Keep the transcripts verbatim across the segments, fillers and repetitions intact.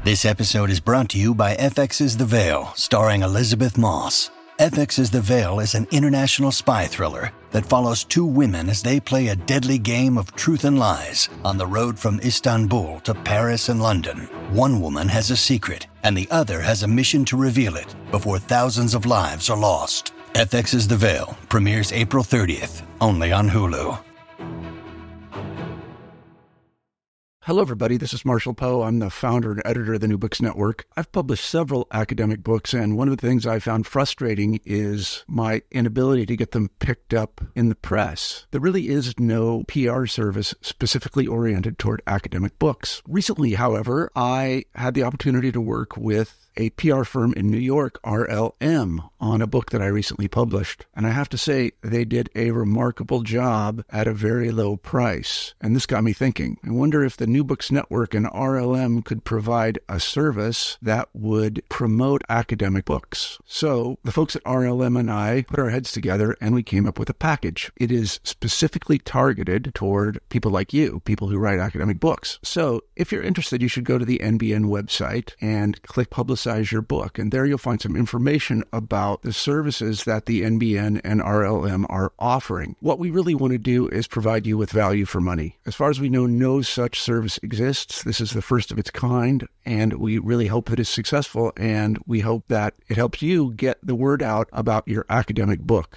This episode is brought to you by F X's The Veil, starring Elizabeth Moss. F X's The Veil is an international spy thriller that follows two women as they play a deadly game of truth and lies on the road from Istanbul to Paris and London. One woman has a secret, and the other has a mission to reveal it before thousands of lives are lost. F X's The Veil premieres April thirtieth, only on Hulu. Hello, everybody. This is Marshall Poe. I'm the founder and editor of the New Books Network. I've published several academic books, and one of the things I found frustrating is my inability to get them picked up in the press. There really is no P R service specifically oriented toward academic books. Recently, however, I had the opportunity to work with a P R firm in New York, R L M, on a book that I recently published. And I have to say, they did a remarkable job at a very low price. And this got me thinking. I wonder if the New Books Network and R L M could provide a service that would promote academic books. So the folks at R L M and I put our heads together and we came up with a package. It is specifically targeted toward people like you, people who write academic books. So if you're interested, you should go to the N B N website and click Publicize your book. And there you'll find some information about the services that the N B N and R L M are offering. What we really want to do is provide you with value for money. As far as we know, no such service exists. This is the first of its kind, and we really hope that it's successful, and we hope that it helps you get the word out about your academic book.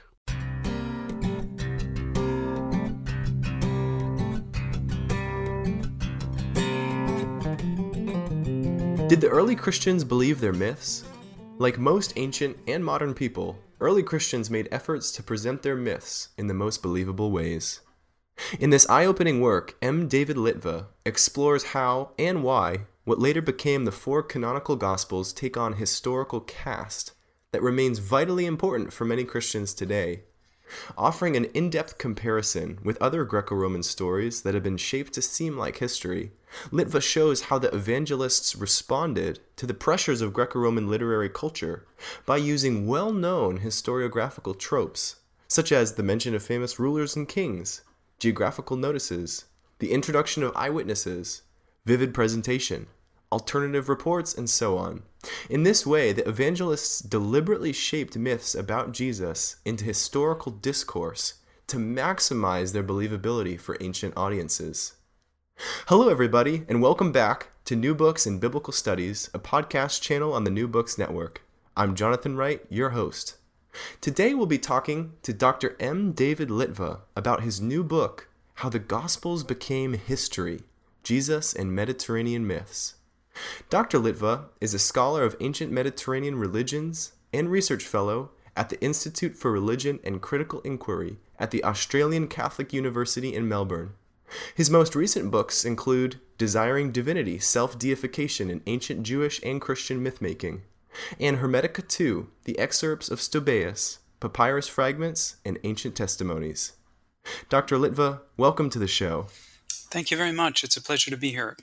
Did the early Christians believe their myths? Like most ancient and modern people, early Christians made efforts to present their myths in the most believable ways. In this eye-opening work, M. David Litva explores how and why what later became the four canonical Gospels take on historical cast that remains vitally important for many Christians today, offering an in-depth comparison with other Greco-Roman stories that have been shaped to seem like history. Litva shows how the evangelists responded to the pressures of Greco-Roman literary culture by using well-known historiographical tropes, such as the mention of famous rulers and kings, geographical notices, the introduction of eyewitnesses, vivid presentation, alternative reports, and so on. In this way, the evangelists deliberately shaped myths about Jesus into historical discourse to maximize their believability for ancient audiences. Hello, everybody, and welcome back to New Books in Biblical Studies, a podcast channel on the New Books Network. I'm Jonathan Wright, your host. Today we'll be talking to Doctor M. David Litva about his new book, How the Gospels Became History, Jesus and Mediterranean Myths. Doctor Litva is a scholar of ancient Mediterranean religions and research fellow at the Institute for Religion and Critical Inquiry at the Australian Catholic University in Melbourne. His most recent books include Desiring Divinity, Self-Deification in Ancient Jewish and Christian Mythmaking, and Hermetica two, The Excerpts of Stobaeus, Papyrus Fragments, and Ancient Testimonies. Doctor Litva, welcome to the show. Thank you very much. It's a pleasure to be here.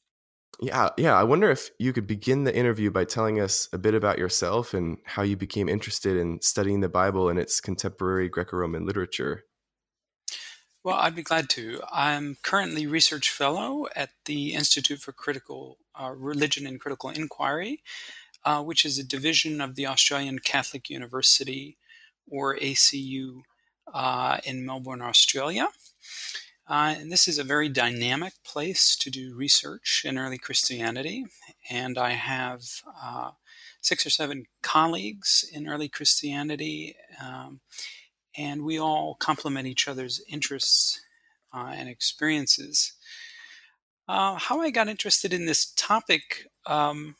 Yeah, yeah. I wonder if you could begin the interview by telling us a bit about yourself and how you became interested in studying the Bible and its contemporary Greco-Roman literature. Well, I'd be glad to. I'm currently research fellow at the Institute for Critical uh, Religion and Critical Inquiry, uh, which is a division of the Australian Catholic University, or A C U, uh, in Melbourne, Australia. Uh, and this is a very dynamic place to do research in early Christianity. And I have uh, six or seven colleagues in early Christianity, um, and we all complement each other's interests uh, and experiences. Uh, how I got interested in this topic, um,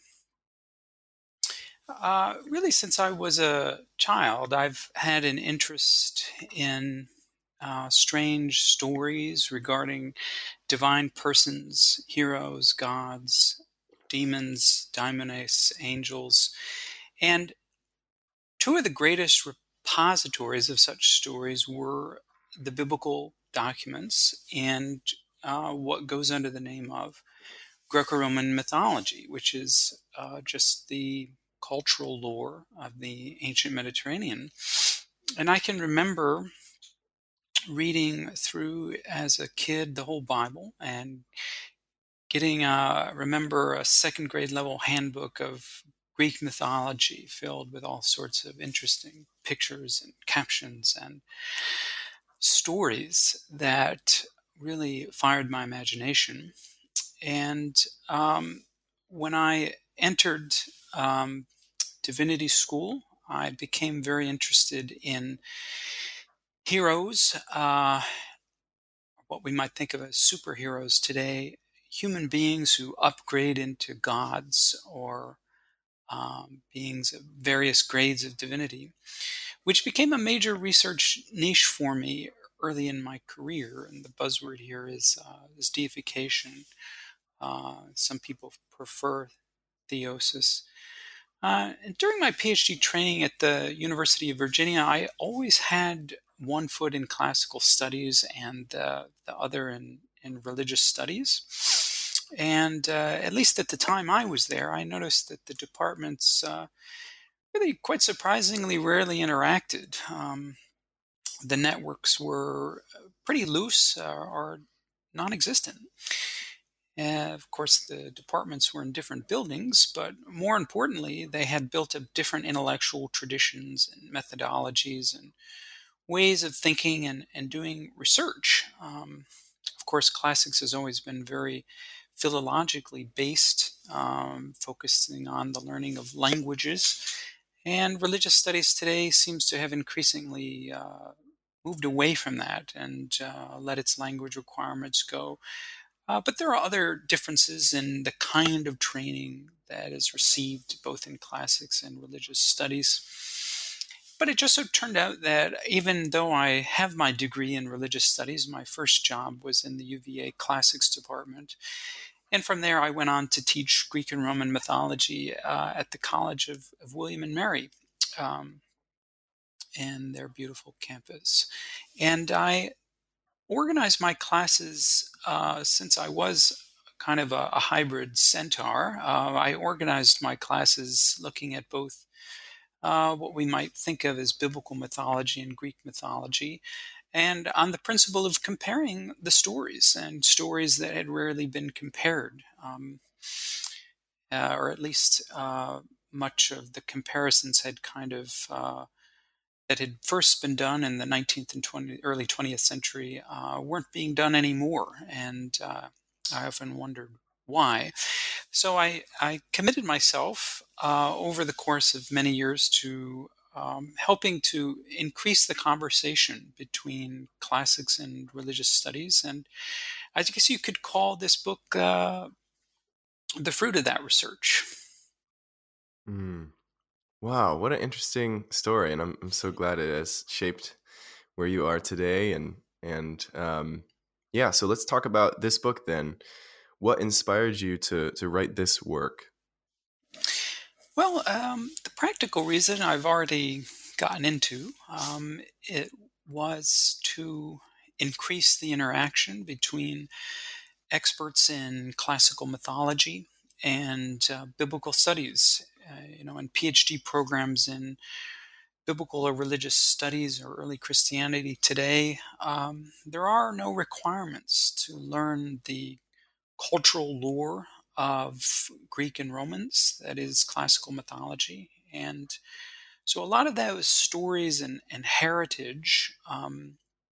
uh, really since I was a child, I've had an interest in Uh, strange stories regarding divine persons, heroes, gods, demons, daimones, angels. And two of the greatest repositories of such stories were the biblical documents and uh, what goes under the name of Greco-Roman mythology, which is uh, just the cultural lore of the ancient Mediterranean. And I can remember reading through as a kid the whole Bible and getting, uh, remember, a second grade level handbook of Greek mythology filled with all sorts of interesting pictures and captions and stories that really fired my imagination. And um, when I entered um, divinity school, I became very interested in heroes, uh, what we might think of as superheroes today, human beings who upgrade into gods or um, beings of various grades of divinity, which became a major research niche for me early in my career. And the buzzword here is, uh, is deification. Uh, some people prefer theosis. Uh, and during my PhD training at the University of Virginia, I always had one foot in classical studies and uh, the other in, in religious studies. And uh, at least at the time I was there, I noticed that the departments uh, really, quite surprisingly, rarely interacted. Um, the networks were pretty loose uh, or non-existent. And of course, the departments were in different buildings, but more importantly, they had built up different intellectual traditions and methodologies and ways of thinking and, and doing research. Um, of course, classics has always been very philologically based, um, focusing on the learning of languages. And religious studies today seems to have increasingly uh, moved away from that and uh, let its language requirements go. Uh, but there are other differences in the kind of training that is received both in classics and religious studies. But it just so turned out that even though I have my degree in religious studies, my first job was in the U V A classics department. And from there, I went on to teach Greek and Roman mythology uh, at the College of, of William and Mary um, and their beautiful campus. And I organized my classes uh, since I was kind of a, a hybrid centaur. Uh, I organized my classes looking at both uh, what we might think of as biblical mythology and Greek mythology, and on the principle of comparing the stories and stories that had rarely been compared, um, uh, or at least uh, much of the comparisons had kind of uh, that had first been done in the nineteenth and twentieth, early twentieth century uh, weren't being done anymore. And uh, I often wondered why. So I, I committed myself uh, over the course of many years to um, helping to increase the conversation between classics and religious studies. And I guess you could call this book uh, the fruit of that research. Mm. Wow, what an interesting story, and I'm I'm so glad it has shaped where you are today. And and um, yeah, so let's talk about this book then. What inspired you to to write this work? Well, um, the practical reason I've already gotten into, um, it was to increase the interaction between experts in classical mythology and uh, biblical studies. Uh, you know, in PhD programs in biblical or religious studies or early Christianity today, um, there are no requirements to learn the cultural lore of Greek and Romans, that is classical mythology. And so a lot of those stories and, and heritage um,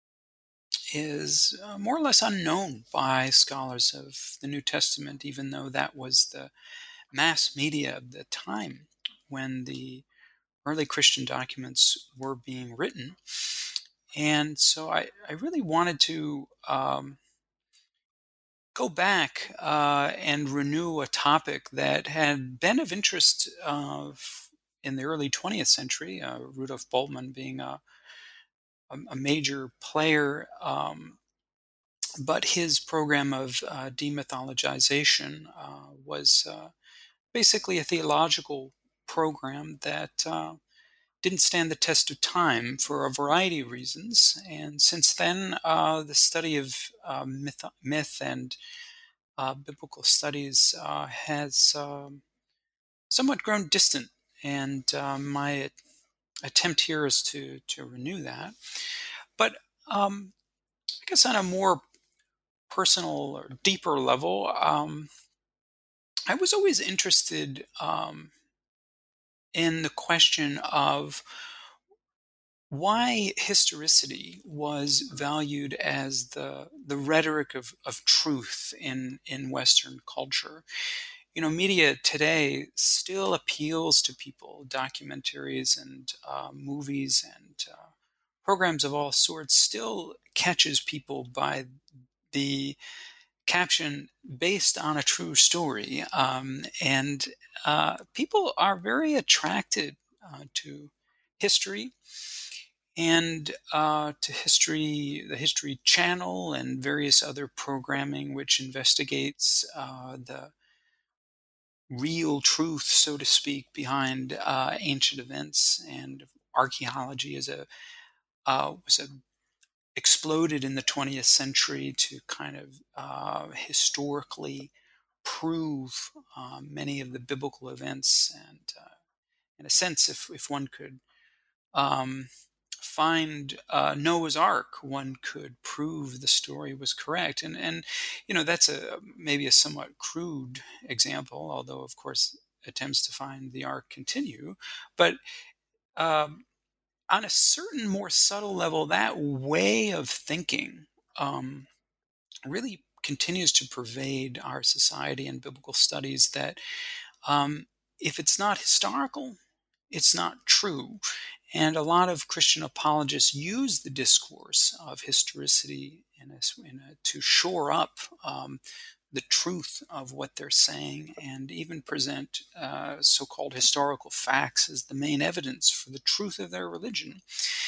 is uh, more or less unknown by scholars of the New Testament, even though that was the mass media of the time when the early Christian documents were being written. And so I, I really wanted to um, go back uh, and renew a topic that had been of interest uh, in the early twentieth century, uh, Rudolf Bultmann being a, a, a major player. Um, but his program of uh, demythologization uh, was uh, basically a theological program that uh, didn't stand the test of time for a variety of reasons. And since then, uh, the study of uh, myth, myth and uh, biblical studies uh, has um, somewhat grown distant. And uh, my attempt here is to, to renew that. But um, I guess on a more personal or deeper level, um, I was always interested um, in the question of why historicity was valued as the the rhetoric of, of truth in, in Western culture. You know, media today still appeals to people. Documentaries and uh, movies and uh, programs of all sorts still catches people by the caption based on a true story. Um, and uh, people are very attracted uh, to history and uh, to history, the History Channel, and various other programming which investigates uh, the real truth, so to speak, behind uh, ancient events. And archaeology is a uh, was a exploded in the twentieth century to kind of uh, historically prove uh, many of the biblical events. And uh, in a sense, if if one could um, find uh, Noah's Ark, one could prove the story was correct. And and you know that's a maybe a somewhat crude example, although of course attempts to find the Ark continue. But um, on a certain more subtle level, that way of thinking um, really continues to pervade our society and biblical studies. That um, if it's not historical, it's not true. And a lot of Christian apologists use the discourse of historicity in a, in a, to shore up um, the truth of what they're saying, and even present uh, so-called historical facts as the main evidence for the truth of their religion.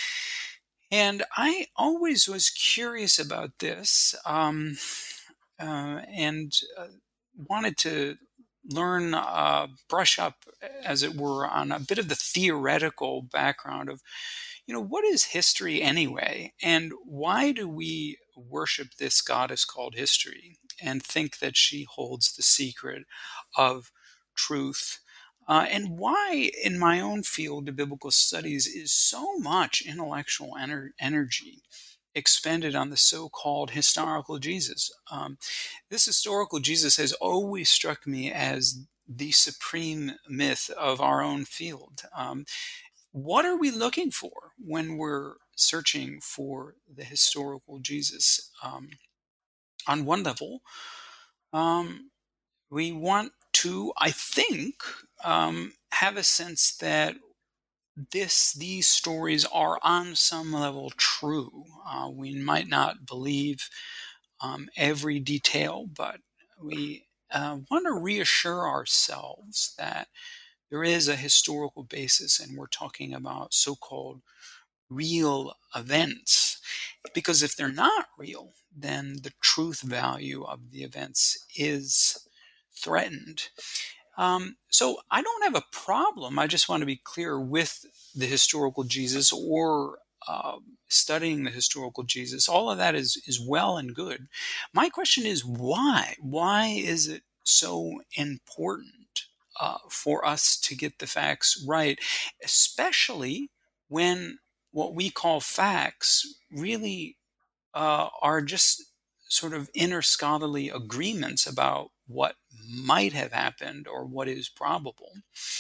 And I always was curious about this, um, uh, and uh, wanted to learn, uh, brush up, as it were, on a bit of the theoretical background of, you know, what is history anyway? And why do we worship this goddess called history and think that she holds the secret of truth? Uh, and why, in my own field of biblical studies, is so much intellectual ener- energy expended on the so-called historical Jesus? Um, this historical Jesus has always struck me as the supreme myth of our own field. Um, what are we looking for when we're searching for the historical Jesus? Um, on one level, um, we want to, I think, um, have a sense that this these stories are on some level true. Uh, we might not believe um, every detail, but we uh, want to reassure ourselves that there is a historical basis, and we're talking about so-called real events. Because if they're not real, then the truth value of the events is threatened. Um, so I don't have a problem. I just want to be clear with the historical Jesus, or uh, studying the historical Jesus. All of that is is well and good. My question is why? Why is it so important uh, for us to get the facts right, especially when what we call facts really uh, are just sort of inner scholarly agreements about what might have happened or what is probable,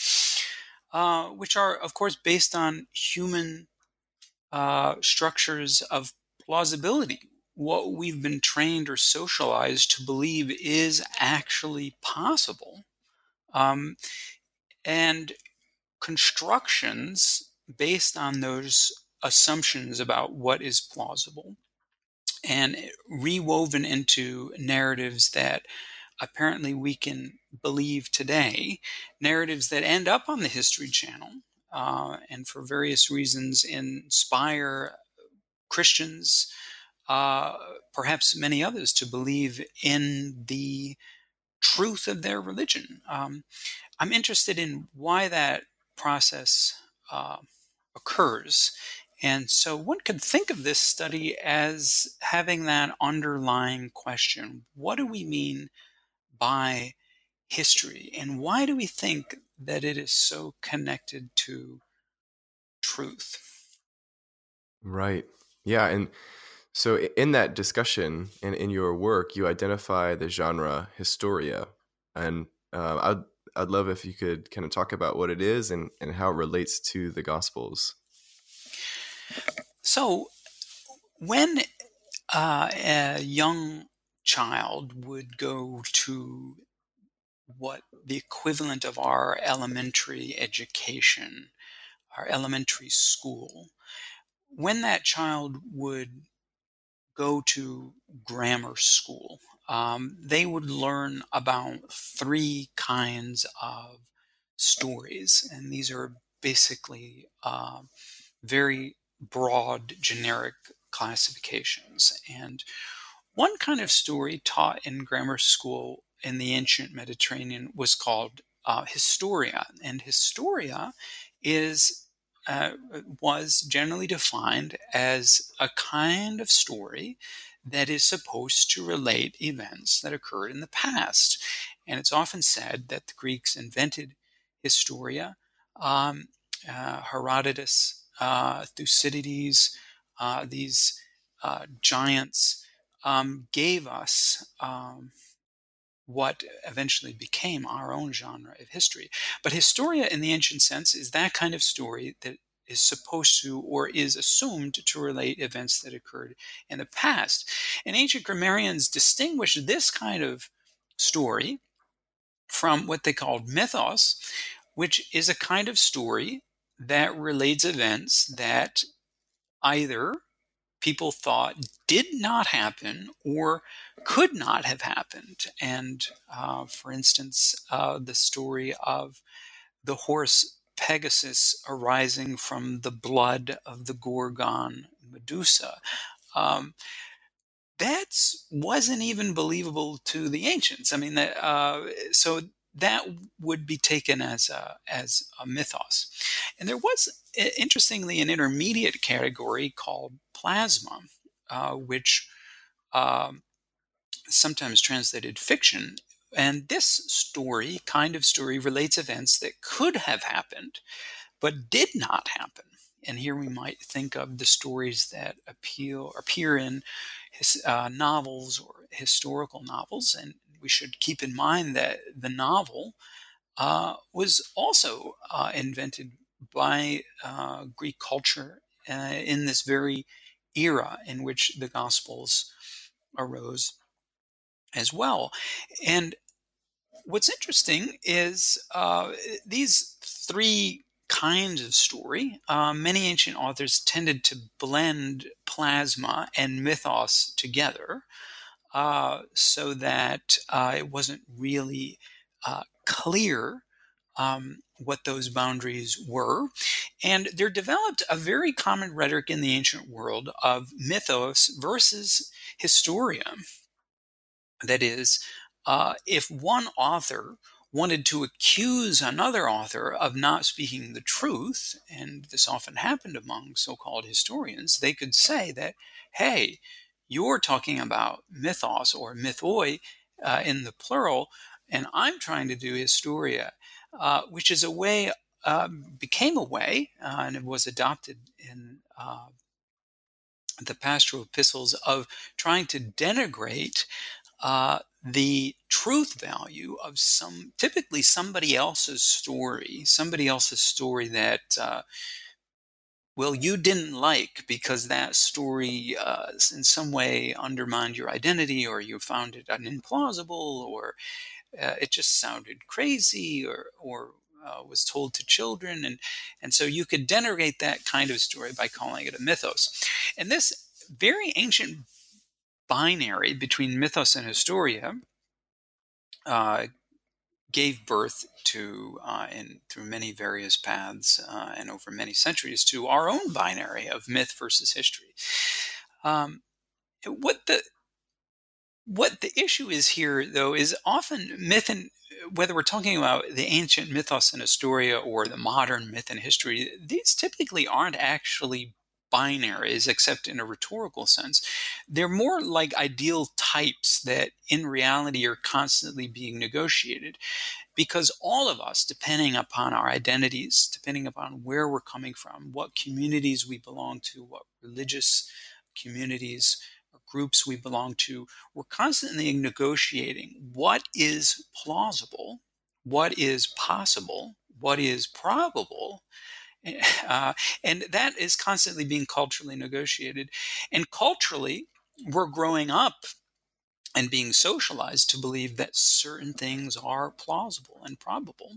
uh, which are, of course, based on human uh, structures of plausibility. What we've been trained or socialized to believe is actually possible. Um, and constructions based on those assumptions about what is plausible and rewoven into narratives that apparently we can believe today, narratives that end up on the History Channel uh, and for various reasons inspire Christians, uh, perhaps many others, to believe in the truth of their religion. Um, I'm interested in why that process uh, occurs. And so one could think of this study as having that underlying question. What do we mean by history? And why do we think that it is so connected to truth? Right. Yeah. And So i- in that discussion and in your work, you identify the genre Historia, and uh, I'd I'd love if you could kind of talk about what it is and, and how it relates to the Gospels. So when uh, a young child would go to what the equivalent of our elementary education, our elementary school, when that child would go to grammar school, um, they would learn about three kinds of stories. And these are basically uh, very broad, generic classifications. And one kind of story taught in grammar school in the ancient Mediterranean was called uh, Historia. And Historia is uh, was generally defined as a kind of story that is supposed to relate events that occurred in the past. And it's often said that the Greeks invented Historia. Um, uh, Herodotus, uh, Thucydides, uh, these uh, giants um, gave us um, what eventually became our own genre of history. But Historia, in the ancient sense, is that kind of story that is supposed to or is assumed to relate events that occurred in the past. And ancient grammarians distinguished this kind of story from what they called mythos, which is a kind of story that relates events that either people thought did not happen or could not have happened. And uh, for instance, uh, the story of the horse Pegasus arising from the blood of the Gorgon Medusa. Um, that wasn't even believable to the ancients. I mean, that, uh, so that would be taken as a, as a mythos. And there was, interestingly, an intermediate category called plasma, uh, which um, sometimes translated fiction. And this story, kind of story, relates events that could have happened, but did not happen. And here we might think of the stories that appeal appear in his, uh, novels or historical novels. And we should keep in mind that the novel uh, was also uh, invented by uh, Greek culture uh, in this very era in which the Gospels arose as well. And what's interesting is uh, these three kinds of story, uh, many ancient authors tended to blend plasma and mythos together uh, so that uh, it wasn't really uh, clear um, what those boundaries were. And there developed a very common rhetoric in the ancient world of mythos versus historia. That is, uh, if one author wanted to accuse another author of not speaking the truth, and this often happened among so-called historians, they could say that, hey, you're talking about mythos or mythoi uh, in the plural, and I'm trying to do historia, uh, which is a way, uh, became a way, uh, and it was adopted in uh, the pastoral epistles of trying to denigrate uh, the truth value of some, typically somebody else's story, somebody else's story that, uh, well, you didn't like because that story uh, in some way undermined your identity, or you found it implausible, or uh, it just sounded crazy, or, or uh, was told to children. And, and so you could denigrate that kind of story by calling it a mythos. And this very ancient binary between mythos and historia uh, gave birth to, uh, in through many various paths uh, and over many centuries, to our own binary of myth versus history. Um, what the what the issue is here, though, is often myth and whether we're talking about the ancient mythos and historia or the modern myth and history, these typically aren't actually binaries, except in a rhetorical sense. They're more like ideal types that in reality are constantly being negotiated, because all of us, depending upon our identities, depending upon where we're coming from, what communities we belong to, what religious communities or groups we belong to, we're constantly negotiating what is plausible, what is possible, what is probable. Uh, and that is constantly being culturally negotiated. And culturally, we're growing up and being socialized to believe that certain things are plausible and probable.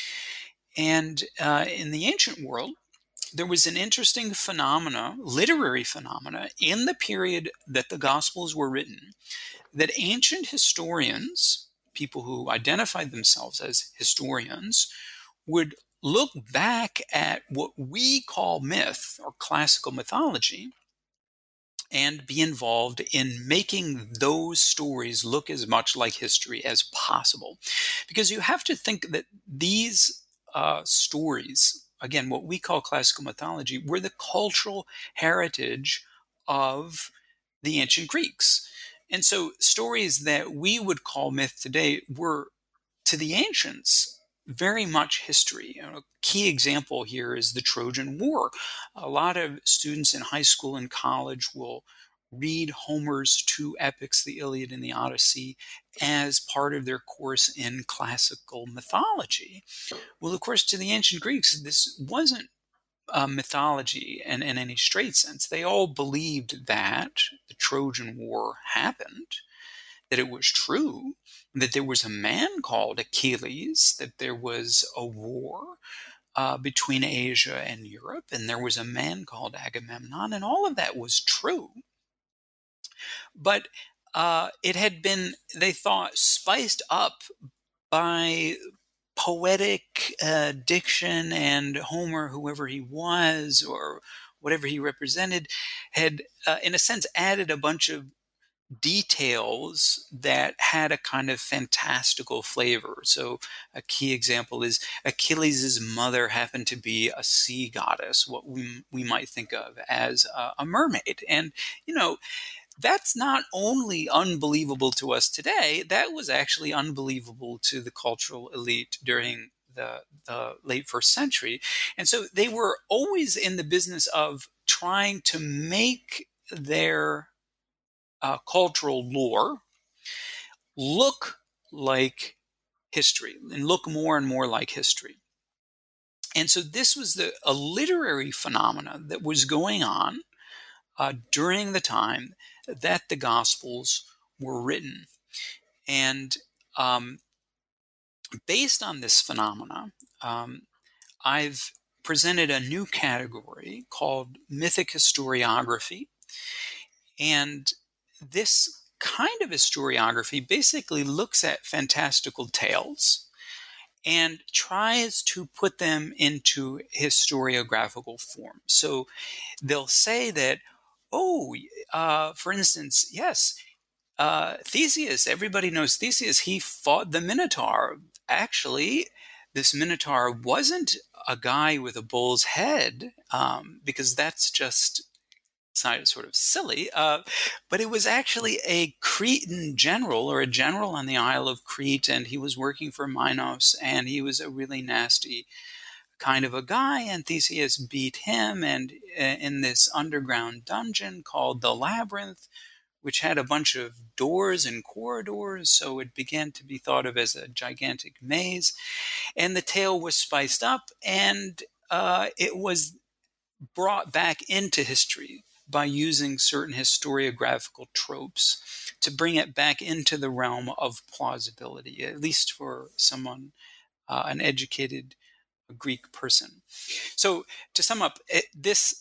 And uh, in the ancient world, there was an interesting phenomena, literary phenomena, in the period that the Gospels were written, that ancient historians, people who identified themselves as historians, would look back at what we call myth or classical mythology and be involved in making those stories look as much like history as possible. Because you have to think that these uh, stories, again, what we call classical mythology, were the cultural heritage of the ancient Greeks. And so stories that we would call myth today were, to the ancients, very much history. You know, a key example here is the Trojan War. A lot of students in high school and college will read Homer's two epics, the Iliad and the Odyssey, as part of their course in classical mythology. Well, of course, to the ancient Greeks, this wasn't uh, mythology in, in any straight sense. They all believed that the Trojan War happened, that it was true, that there was a man called Achilles, that there was a war uh, between Asia and Europe, and there was a man called Agamemnon, and all of that was true. But uh, it had been, they thought, spiced up by poetic uh, diction, and Homer, whoever he was or whatever he represented, had, uh, in a sense, added a bunch of details that had a kind of fantastical flavor. So a key example is Achilles' mother happened to be a sea goddess, what we we might think of as a, a mermaid. And, you know, that's not only unbelievable to us today, that was actually unbelievable to the cultural elite during the, the late first century. And so they were always in the business of trying to make their Uh, cultural lore look like history and look more and more like history. And so this was the a literary phenomena that was going on uh, during the time that the Gospels were written. And um, based on this phenomena, um, I've presented a new category called mythic historiography. And this kind of historiography basically looks at fantastical tales and tries to put them into historiographical form. So they'll say that, oh, uh, for instance, yes, uh, Theseus, everybody knows Theseus, he fought the Minotaur. Actually, this Minotaur wasn't a guy with a bull's head, um, because that's just sort of silly, uh, but it was actually a Cretan general, or a general on the Isle of Crete, and he was working for Minos, and he was a really nasty kind of a guy, and Theseus beat him, and uh, in this underground dungeon called the Labyrinth, which had a bunch of doors and corridors, so it began to be thought of as a gigantic maze, and the tale was spiced up, and uh, it was brought back into history by using certain historiographical tropes to bring it back into the realm of plausibility, at least for someone, uh, an educated Greek person. So to sum up, it, this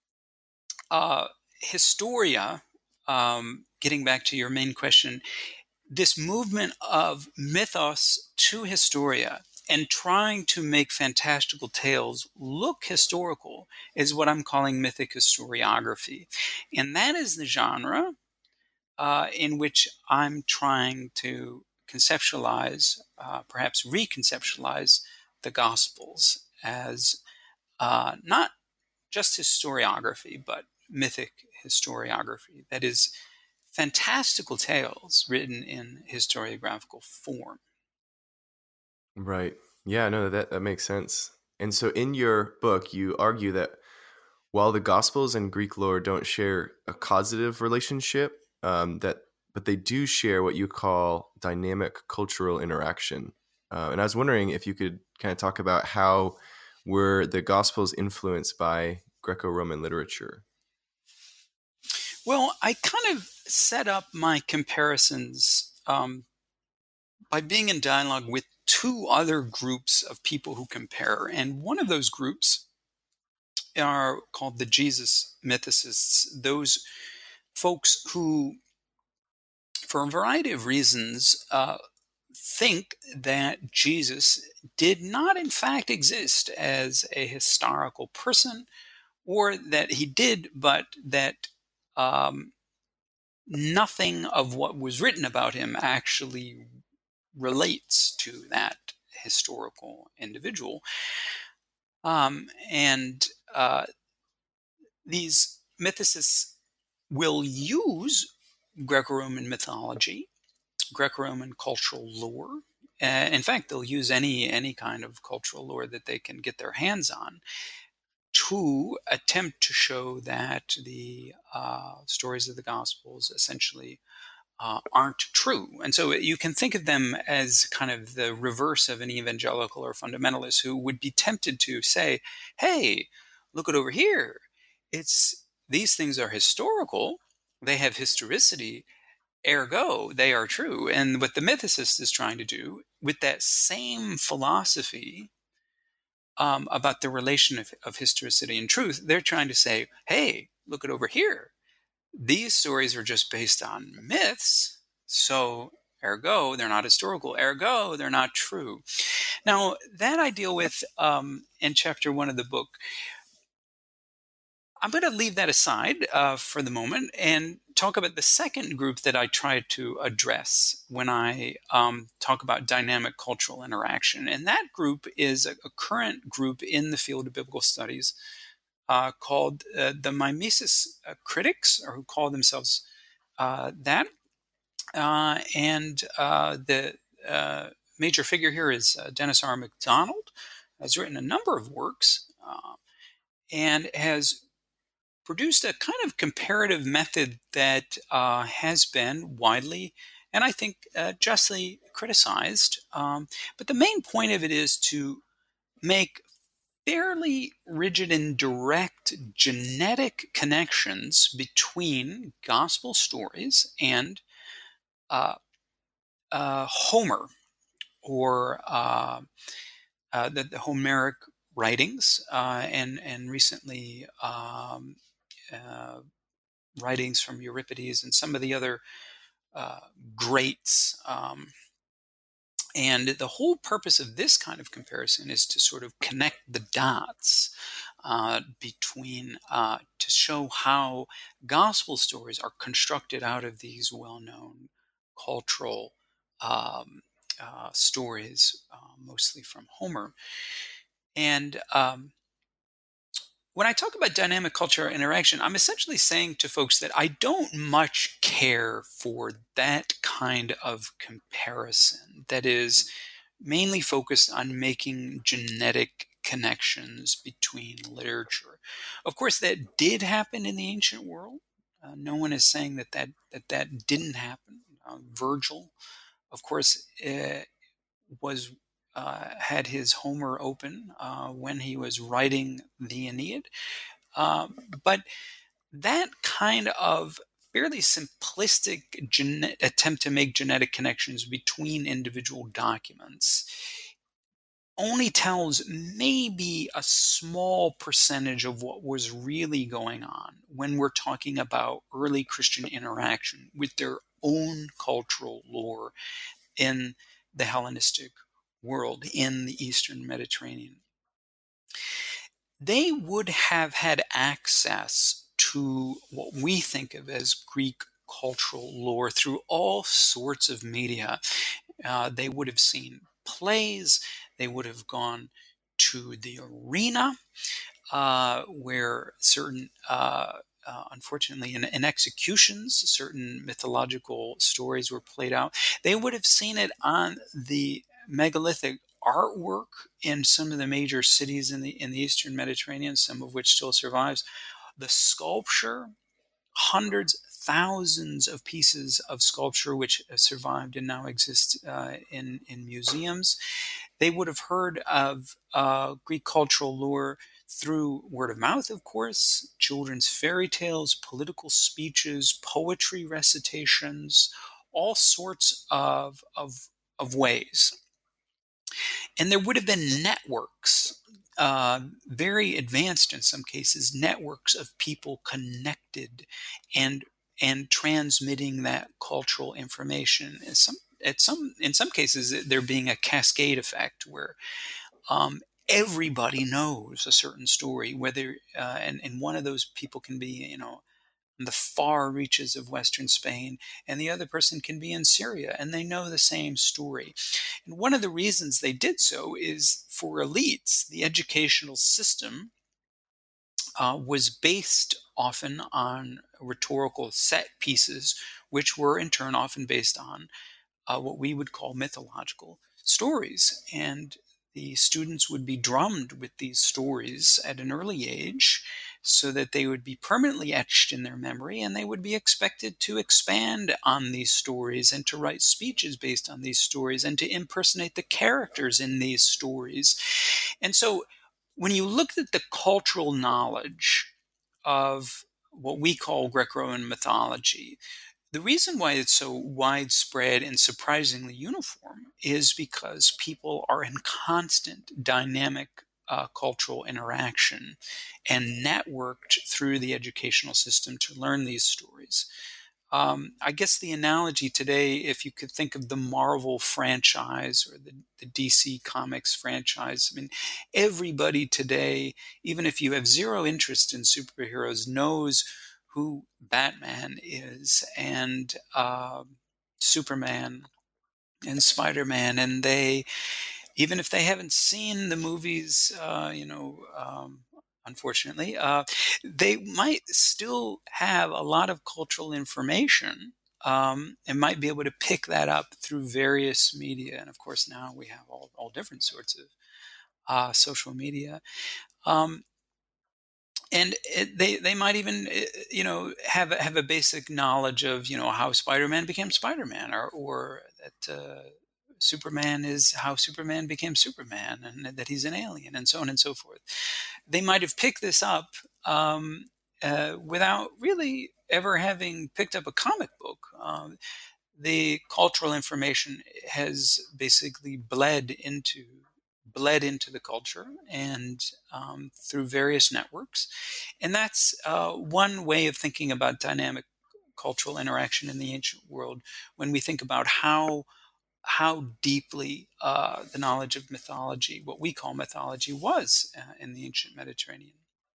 uh, Historia, um, getting back to your main question, this movement of mythos to Historia and trying to make fantastical tales look historical is what I'm calling mythic historiography. And that is the genre uh, in which I'm trying to conceptualize, uh, perhaps reconceptualize the Gospels as uh, not just historiography, but mythic historiography. That is, fantastical tales written in historiographical form. Right. Yeah, no, that, that makes sense. And so in your book, you argue that While the Gospels and Greek lore don't share a causative relationship, um, that but they do share what you call dynamic cultural interaction. Uh, and I was wondering if you could kind of talk about how were the Gospels influenced by Greco-Roman literature? Well, I kind of set up my comparisons um, by being in dialogue with two other groups of people who compare. And one of those groups are called the Jesus mythicists, those folks who, for a variety of reasons, uh, think that Jesus did not, in fact, exist as a historical person, or that he did, but that um, nothing of what was written about him actually relates to that historical individual. Um, and uh, these mythicists will use Greco-Roman mythology, Greco-Roman cultural lore. Uh, in fact, they'll use any any kind of cultural lore that they can get their hands on to attempt to show that the uh, stories of the Gospels essentially uh, aren't true. And so you can think of them as kind of the reverse of an evangelical or fundamentalist who would be tempted to say, hey, look at over here. It's these things are historical. They have historicity. Ergo, they are true. And what the mythicist is trying to do with that same philosophy um, about the relation of, of historicity and truth, they're trying to say, hey, look at over here. These stories are just based on myths, so ergo, they're not historical. Ergo, they're not true. Now, that I deal with um, in chapter one of the book. I'm going to leave that aside uh, for the moment and talk about the second group that I try to address when I um, talk about dynamic cultural interaction. And that group is a, a current group in the field of biblical studies uh, called uh, the Mimesis uh, critics, or who call themselves uh, that. Uh, and uh, the uh, major figure here is uh, Dennis R. MacDonald, has written a number of works uh, and has produced a kind of comparative method that uh, has been widely and I think uh, justly criticized. Um, but the main point of it is to make fairly rigid and direct genetic connections between gospel stories and uh, uh, Homer, or uh, uh, the, the Homeric writings, uh, and and recently um, uh, writings from Euripides and some of the other uh, greats. Um, and the whole purpose of this kind of comparison is to sort of connect the dots uh, between, uh, to show how gospel stories are constructed out of these well-known cultural um, uh, stories, uh, mostly from Homer. And um, when I talk about dynamic cultural interaction, I'm essentially saying to folks that I don't much care for that kind of comparison that is mainly focused on making genetic connections between literature. Of course, that did happen in the ancient world. Uh, no one is saying that that, that, that didn't happen. Uh, Virgil, of course, uh, was uh, had his Homer open uh, when he was writing the Aeneid. Um, but that kind of fairly simplistic gene- attempt to make genetic connections between individual documents only tells maybe a small percentage of what was really going on when we're talking about early Christian interaction with their own cultural lore in the Hellenistic world, in the Eastern Mediterranean. They would have had access to what we think of as Greek cultural lore through all sorts of media. Uh, they would have seen plays, they would have gone to the arena uh, where certain, uh, uh, unfortunately, in, in executions, certain mythological stories were played out. They would have seen it on the megalithic artwork in some of the major cities in the in the Eastern Mediterranean, some of which still survives. The sculpture, hundreds, thousands of pieces of sculpture which have survived and now exist uh, in, in museums. They would have heard of uh, Greek cultural lore through word of mouth, of course, children's fairy tales, political speeches, poetry recitations, all sorts of, of, of ways. And there would have been networks, uh, very advanced in some cases, networks of people connected and and transmitting that cultural information. And some, at some, in some cases, there being a cascade effect where um, everybody knows a certain story, whether uh, and and one of those people can be, you know, in the far reaches of Western Spain, and the other person can be in Syria, and they know the same story. And one of the reasons they did so is for elites, the educational system uh, was based often on rhetorical set pieces, which were in turn often based on uh, what we would call mythological stories. And the students would be drummed with these stories at an early age so that they would be permanently etched in their memory, and they would be expected to expand on these stories and to write speeches based on these stories and to impersonate the characters in these stories. And so when you look at the cultural knowledge of what we call Greco-Roman mythology, the reason why it's so widespread and surprisingly uniform is because people are in constant dynamic uh, cultural interaction and networked through the educational system to learn these stories. Um, I guess the analogy today, if you could think of the Marvel franchise or the, the D C Comics franchise, I mean, everybody today, even if you have zero interest in superheroes, knows who Batman is and uh, Superman and Spider-Man, and they, even if they haven't seen the movies, uh, you know, um, unfortunately, uh, they might still have a lot of cultural information um, and might be able to pick that up through various media. And of course, now we have all, all different sorts of uh, social media. Um, And it, they they might even you know have have a basic knowledge of you know how Spider-Man became Spider-Man, or or that uh, Superman is how Superman became Superman, and that he's an alien, and so on and so forth. They might have picked this up um, uh, without really ever having picked up a comic book. Um, the cultural information has basically bled into bled into the culture and um, through various networks. And that's uh, one way of thinking about dynamic cultural interaction in the ancient world when we think about how how deeply uh, the knowledge of mythology, what we call mythology, was uh, in the ancient Mediterranean.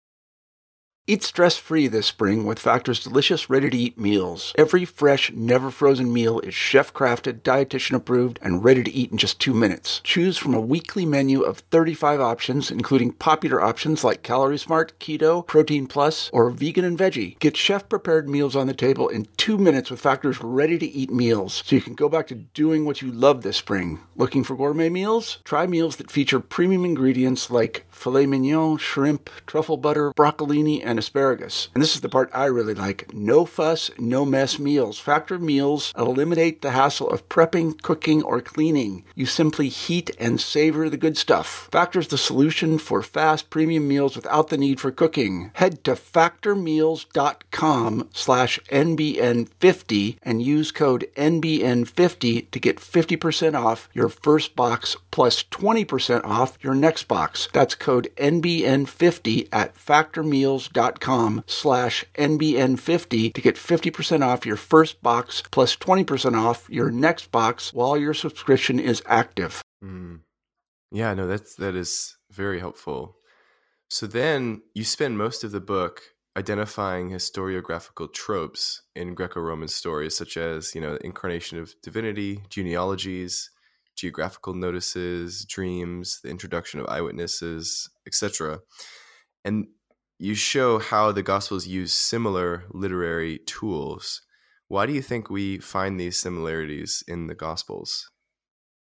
Eat stress-free this spring with Factor's delicious, ready-to-eat meals. Every fresh, never-frozen meal is chef-crafted, dietitian-approved, and ready to eat in just two minutes. Choose from a weekly menu of thirty-five options, including popular options like Calorie Smart, Keto, Protein Plus, or Vegan and Veggie. Get chef-prepared meals on the table in two minutes with Factor's ready-to-eat meals, so you can go back to doing what you love this spring. Looking for gourmet meals? Try meals that feature premium ingredients like filet mignon, shrimp, truffle butter, broccolini, and asparagus. And this is the part I really like. No fuss, no mess meals. Factor meals eliminate the hassle of prepping, cooking, or cleaning. You simply heat and savor the good stuff. Factor's the solution for fast premium meals without the need for cooking. Head to factormeals.com slash NBN50 and use code N B N fifty to get fifty percent off your first box plus twenty percent off your next box. That's code N B N fifty at factormeals.com slash N B N fifty to get fifty percent off your first box plus twenty percent off your next box while your subscription is active. Mm. Yeah, no, that's, that is very helpful. So then you spend most of the book identifying historiographical tropes in Greco-Roman stories, such as, you know, the incarnation of divinity, genealogies, geographical notices, dreams, the introduction of eyewitnesses, et cetera. And you show how the Gospels use similar literary tools. Why do you think we find these similarities in the Gospels?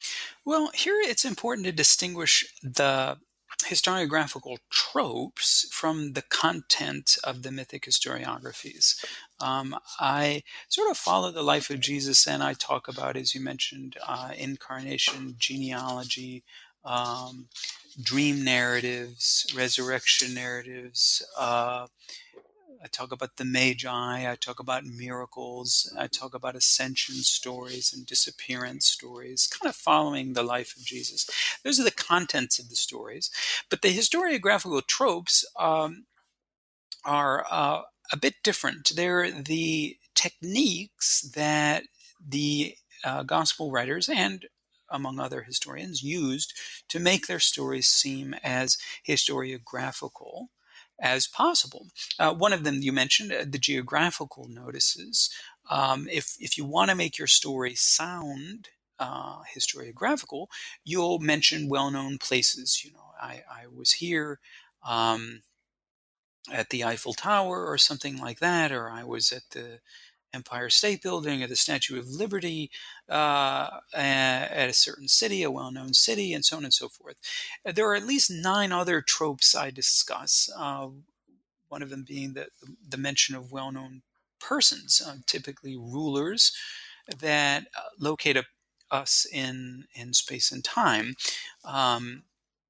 Well, here it's important to distinguish the historiographical tropes from the content of the mythic historiographies. Um, I sort of follow the life of Jesus, and I talk about, as you mentioned, uh, incarnation, genealogy, um, dream narratives, resurrection narratives. Uh, I talk about the Magi, I talk about miracles, I talk about ascension stories and disappearance stories, kind of following the life of Jesus. Those are the contents of the stories. But the historiographical tropes um, are uh, a bit different. They're the techniques that the uh, gospel writers and among other historians used to make their stories seem as historiographical as possible. Uh, one of them you mentioned, uh, the geographical notices. Um, if if you want to make your story sound uh, historiographical, you'll mention well-known places. You know, I, I was here. Um, at the Eiffel Tower or something like that, or I was at the Empire State Building or the Statue of Liberty uh, at a certain city, a well-known city, and so on and so forth. Uh, There are at least nine other tropes I discuss, uh, one of them being the, the mention of well-known persons, uh, typically rulers, that uh, locate a, us in, in space and time. Um,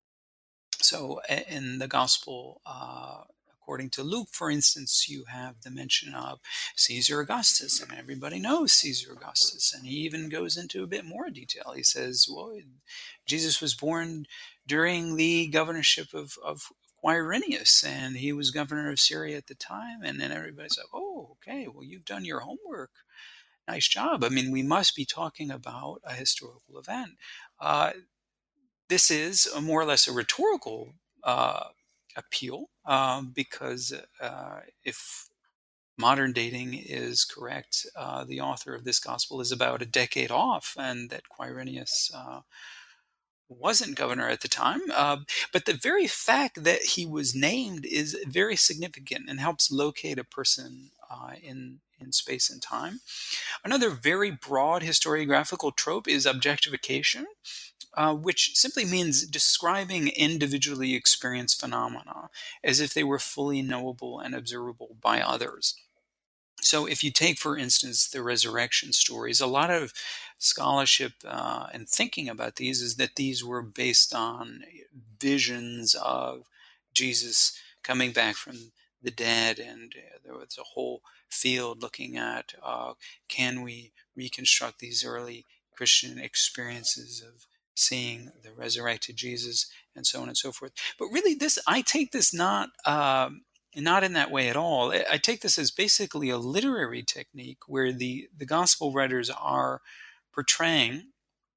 so in the gospel, uh, according to Luke, for instance, you have the mention of Caesar Augustus, and everybody knows Caesar Augustus. And he even goes into a bit more detail. He says, well, Jesus was born during the governorship of, of Quirinius, and he was governor of Syria at the time. And then everybody's like, oh, okay, well, you've done your homework. Nice job. I mean, we must be talking about a historical event. Uh, this is a more or less a rhetorical uh, appeal um, because uh, if modern dating is correct, uh, the author of this gospel is about a decade off, and that Quirinius uh, wasn't governor at the time. Uh, but the very fact that he was named is very significant and helps locate a person uh, in in space and time. Another very broad historiographical trope is objectification, uh, which simply means describing individually experienced phenomena as if they were fully knowable and observable by others. So, if you take, for instance, the resurrection stories, a lot of scholarship uh, and thinking about these is that these were based on visions of Jesus coming back from the dead, and uh, there was a whole field looking at uh, can we reconstruct these early Christian experiences of seeing the resurrected Jesus, and so on and so forth. But really, this I take this not. Um, not in that way at all. I I take this as basically a literary technique where the, the gospel writers are portraying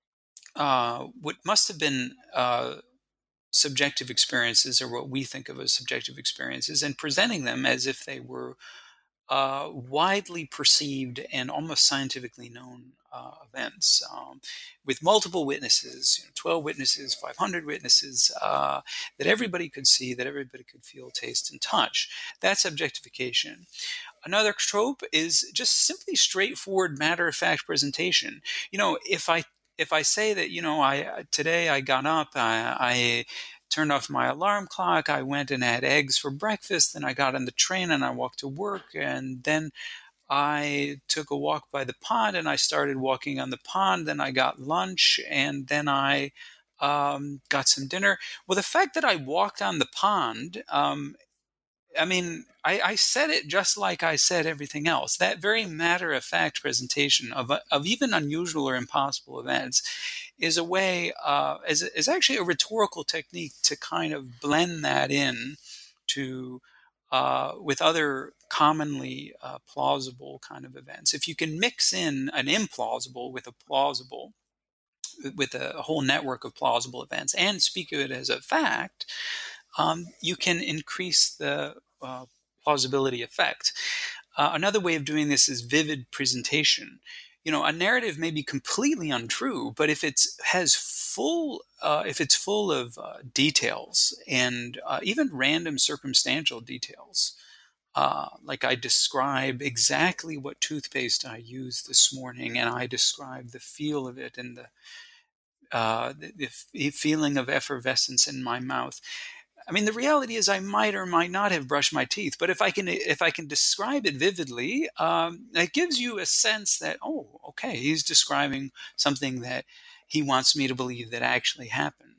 uh, what must have been uh, subjective experiences, or what we think of as subjective experiences, and presenting them as if they were uh, widely perceived and almost scientifically known uh, events, um, with multiple witnesses, you know, twelve witnesses, five hundred witnesses, uh, that everybody could see, that everybody could feel, taste, and touch. That's objectification. Another trope is just simply straightforward, matter-of-fact presentation. You know, if I if I say that, you know, I today I got up, I, I turned off my alarm clock, I went and had eggs for breakfast, then I got on the train and I walked to work, and then I took a walk by the pond and I started walking on the pond, then I got lunch, and then I um, got some dinner. Well, the fact that I walked on the pond, um, I mean, I, I said it just like I said everything else. That very matter-of-fact presentation of, of even unusual or impossible events is a way, uh, is, is actually a rhetorical technique to kind of blend that in to uh, with other commonly uh, plausible kind of events. If you can mix in an implausible with a plausible, with a whole network of plausible events, and speak of it as a fact, um, you can increase the uh, plausibility effect. Uh, another way of doing this is vivid presentation. You know, a narrative may be completely untrue, but if it's has full, uh, if it's full of uh, details and uh, even random circumstantial details, uh, like I describe exactly what toothpaste I used this morning, and I describe the feel of it and the uh, the, the feeling of effervescence in my mouth. I mean, the reality is I might or might not have brushed my teeth, but if I can if I can describe it vividly, um, it gives you a sense that, oh, okay, he's describing something that he wants me to believe that actually happened.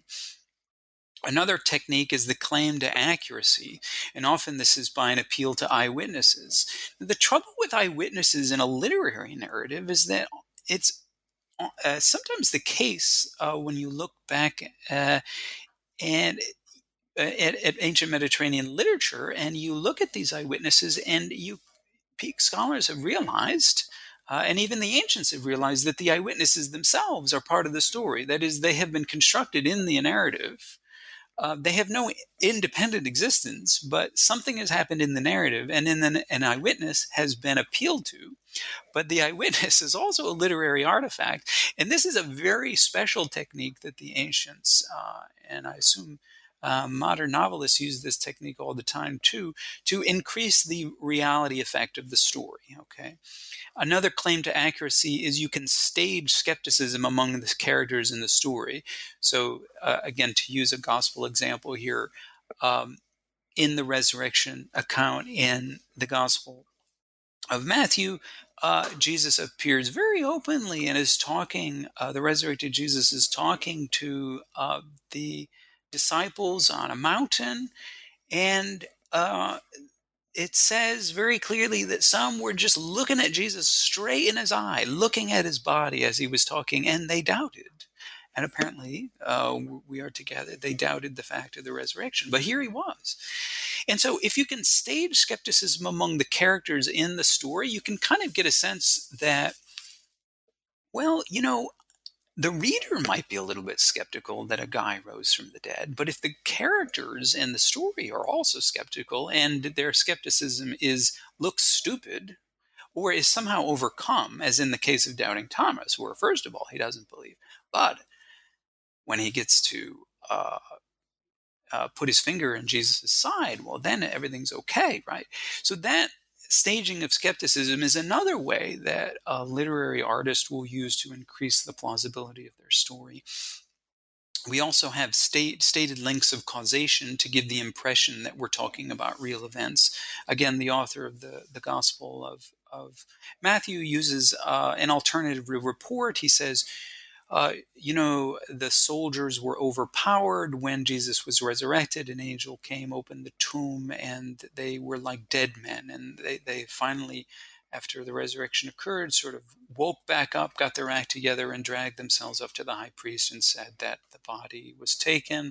Another technique is the claim to accuracy, and often this is by an appeal to eyewitnesses. The trouble with eyewitnesses in a literary narrative is that it's uh, sometimes the case uh, when you look back uh, and at, at ancient Mediterranean literature, and you look at these eyewitnesses, and you peak scholars have realized, uh, and even the ancients have realized, that the eyewitnesses themselves are part of the story. That is, they have been constructed in the narrative. Uh, they have no independent existence, but something has happened in the narrative, and then an eyewitness has been appealed to. But the eyewitness is also a literary artifact, and this is a very special technique that the ancients, uh, and I assume uh, modern novelists use this technique all the time too, to increase the reality effect of the story. Okay. Another claim to accuracy is you can stage skepticism among the characters in the story. So uh, again, to use a gospel example here, um, in the resurrection account in the Gospel of Matthew, uh, Jesus appears very openly and is talking, uh, the resurrected Jesus is talking to uh, the disciples on a mountain, and uh, it says very clearly that some were just looking at Jesus straight in his eye, looking at his body as he was talking, and they doubted. And apparently, uh, we are together, they doubted the fact of the resurrection. But here he was. And so if you can stage skepticism among the characters in the story, you can kind of get a sense that, well, you know, the reader might be a little bit skeptical that a guy rose from the dead, but if the characters in the story are also skeptical and their skepticism is looks stupid or is somehow overcome, as in the case of Doubting Thomas, where first of all he doesn't believe, but when he gets to uh, uh, put his finger in Jesus' side, well, then everything's okay, right? So that staging of skepticism is another way that a literary artist will use to increase the plausibility of their story. We also have state, stated links of causation to give the impression that we're talking about real events. Again, the author of the, the Gospel of, of Matthew uses uh, an alternative report. He says, Uh, you know, the soldiers were overpowered when Jesus was resurrected. An angel came, opened the tomb, and they were like dead men. And they, they finally, after the resurrection occurred, sort of woke back up, got their act together, and dragged themselves up to the high priest and said that the body was taken.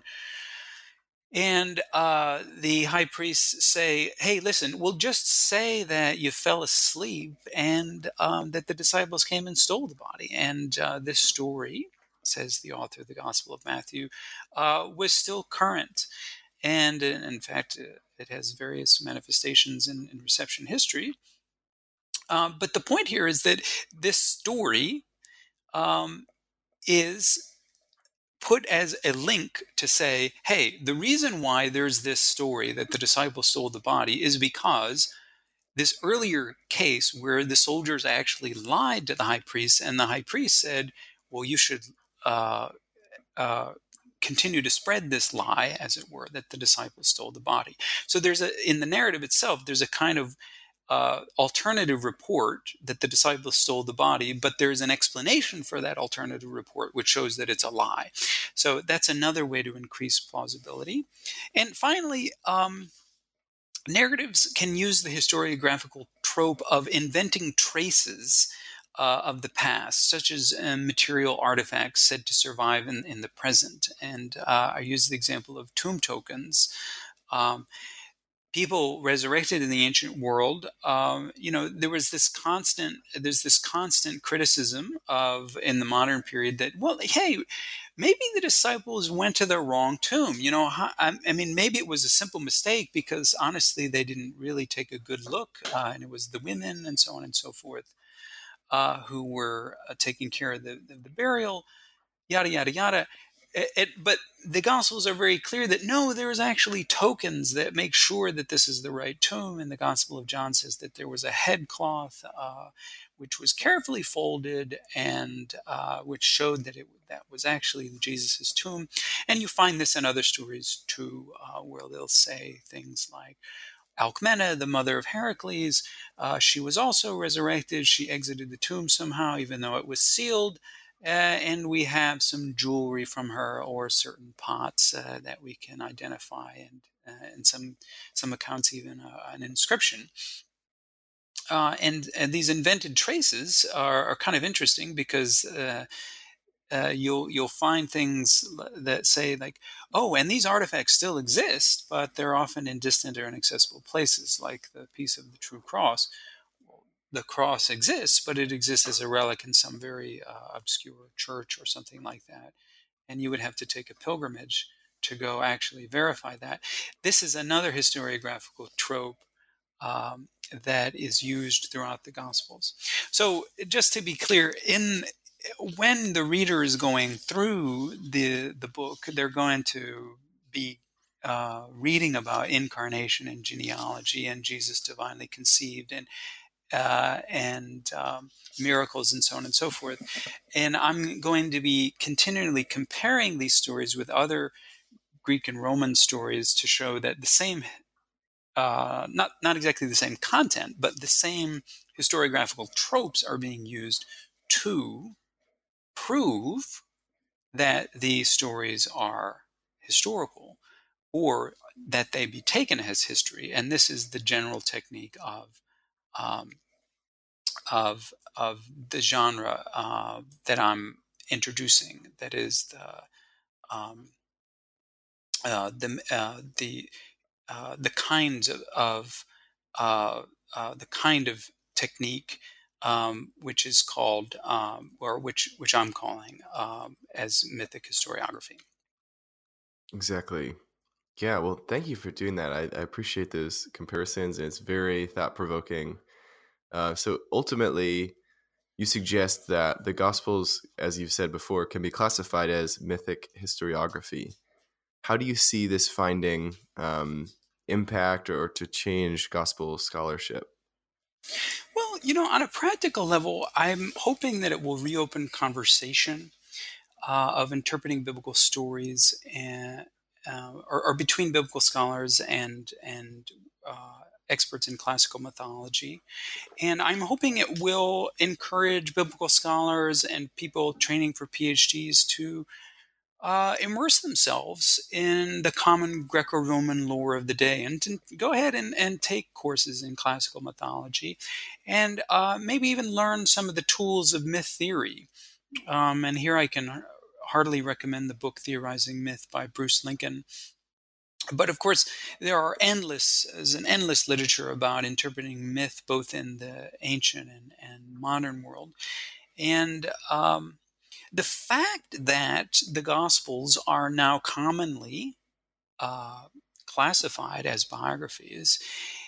And uh, the high priests say, hey, listen, we'll just say that you fell asleep and um, that the disciples came and stole the body. And uh, this story, says the author of the Gospel of Matthew, uh, was still current. And in, in fact, uh, it has various manifestations in, in reception history. Uh, but the point here is that this story um, is put as a link to say, hey, the reason why there's this story that the disciples stole the body is because this earlier case where the soldiers actually lied to the high priest, and the high priest said, well, you should uh, uh, continue to spread this lie, as it were, that the disciples stole the body. So there's a, in the narrative itself, there's a kind of Uh, alternative report that the disciples stole the body, but there's an explanation for that alternative report which shows that it's a lie. So that's another way to increase plausibility. And finally, um, narratives can use the historiographical trope of inventing traces uh, of the past, such as uh, material artifacts said to survive in, in the present. And uh, I use the example of tomb tokens. Um, People resurrected in the ancient world, um, you know, there was this constant, there's this constant criticism of, in the modern period, that, well, hey, maybe the disciples went to the wrong tomb. You know, I, I mean, maybe it was a simple mistake because honestly, they didn't really take a good look, uh, and it was the women and so on and so forth uh, who were uh, taking care of the, the, the burial, yada, yada, yada. It, it, but the Gospels are very clear that no, there's actually tokens that make sure that this is the right tomb. And the Gospel of John says that there was a headcloth uh, which was carefully folded and uh, which showed that it that was actually Jesus's tomb. And you find this in other stories too, uh, where they'll say things like, Alcmena, the mother of Heracles, uh, she was also resurrected. She exited the tomb somehow, even though it was sealed. Uh, and we have some jewelry from her, or certain pots uh, that we can identify, and uh, in some some accounts even uh, an inscription. Uh, and, and these invented traces are, are kind of interesting because uh, uh, you'll you'll find things that say like, oh, and these artifacts still exist, but they're often in distant or inaccessible places, like the piece of the true cross. The cross exists, but it exists as a relic in some very uh, obscure church or something like that. And you would have to take a pilgrimage to go actually verify that. This is another historiographical trope um, that is used throughout the Gospels. So just to be clear, in when the reader is going through the, the book, they're going to be uh, reading about incarnation and genealogy and Jesus divinely conceived and Uh, and um, miracles and so on and so forth. And I'm going to be continually comparing these stories with other Greek and Roman stories to show that the same, uh, not, not exactly the same content, but the same historiographical tropes are being used to prove that these stories are historical or that they be taken as history. And this is the general technique of um, of of the genre uh, that I'm introducing. That is the um, uh, the uh, the uh, the kinds of, of uh, uh, the kind of technique um, which is called um, or which which I'm calling um, as mythic historiography. Exactly. Yeah, well, thank you for doing that. I, I appreciate those comparisons, and it's very thought-provoking. Uh, so ultimately, you suggest that the Gospels, as you've said before, can be classified as mythic historiography. How do you see this finding um, impact or to change Gospel scholarship? Well, you know, on a practical level, I'm hoping that it will reopen conversation uh, of interpreting biblical stories and uh, or, or between biblical scholars and and uh, experts in classical mythology. And I'm hoping it will encourage biblical scholars and people training for PhDs to uh, immerse themselves in the common Greco-Roman lore of the day, and to go ahead and, and take courses in classical mythology, and uh, maybe even learn some of the tools of myth theory. Um, and here I can heartily recommend the book Theorizing Myth by Bruce Lincoln. But of course, there are endless, there's an endless literature about interpreting myth, both in the ancient and, and modern world. And um, the fact that the Gospels are now commonly uh, classified as biographies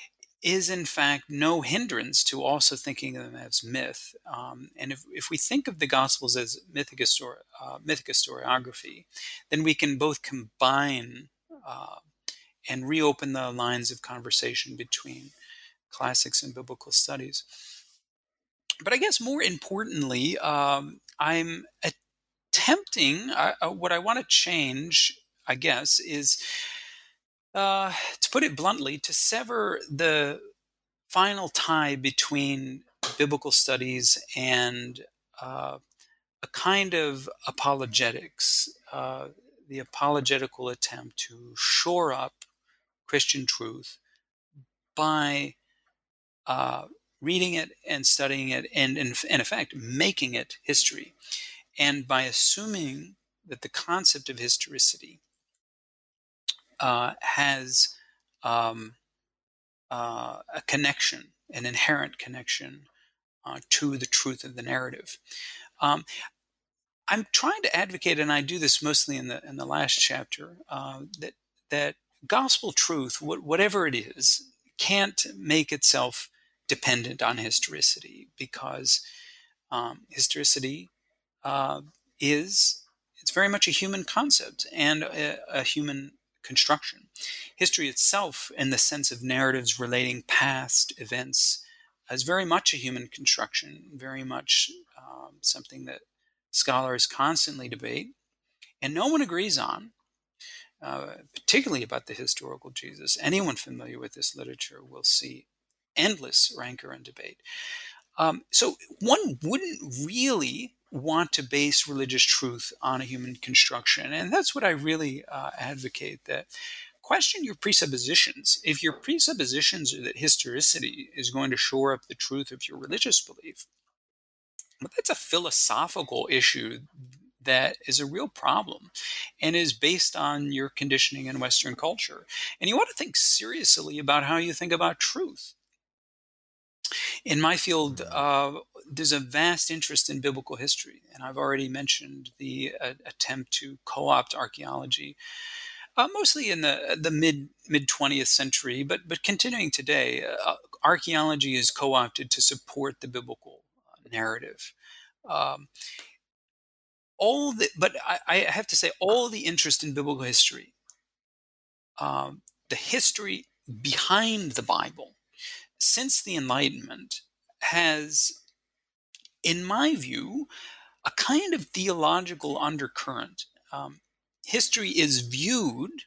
is in fact no hindrance to also thinking of them as myth. Um, and if, if we think of the Gospels as mythic, histori- uh, mythic historiography, then we can both combine uh, and reopen the lines of conversation between classics and biblical studies. But I guess more importantly, um, I'm attempting, uh, uh, what I want to change, I guess, is, uh, to put it bluntly, to sever the final tie between biblical studies and uh, a kind of apologetics, uh, the apologetical attempt to shore up Christian truth by uh, reading it and studying it and, in, in effect, making it history. And by assuming that the concept of historicity uh, has um, uh, a connection, an inherent connection uh, to the truth of the narrative. Um, I'm trying to advocate, and I do this mostly in the in the last chapter, uh, that that gospel truth, wh- whatever it is, can't make itself dependent on historicity, because um, historicity uh, is it's very much a human concept and a, a human construction. History itself, in the sense of narratives relating past events is very much a human construction, very much um, something that scholars constantly debate, and no one agrees on, uh, particularly about the historical Jesus. Anyone familiar with this literature will see endless rancor and debate. Um, so one wouldn't really want to base religious truth on a human construction, and that's what I really uh, advocate, that question your presuppositions. If your presuppositions are that historicity is going to shore up the truth of your religious belief, but that's a philosophical issue that is a real problem and is based on your conditioning in Western culture. And you want to think seriously about how you think about truth. In my field, uh, there's a vast interest in biblical history, and I've already mentioned the uh, attempt to co-opt archaeology, uh, mostly in the the mid mid twentieth century, but but continuing today. Uh, archaeology is co-opted to support the biblical narrative. Um, all the, but I, I have to say, all the interest in biblical history, um, the history behind the Bible, since the Enlightenment, has, in my view, a kind of theological undercurrent. Um, history is viewed